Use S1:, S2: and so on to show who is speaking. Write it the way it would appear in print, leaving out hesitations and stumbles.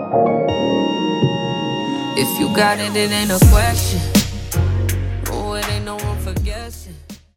S1: If you got it, it ain't a question. Oh, it ain't no room for guessing.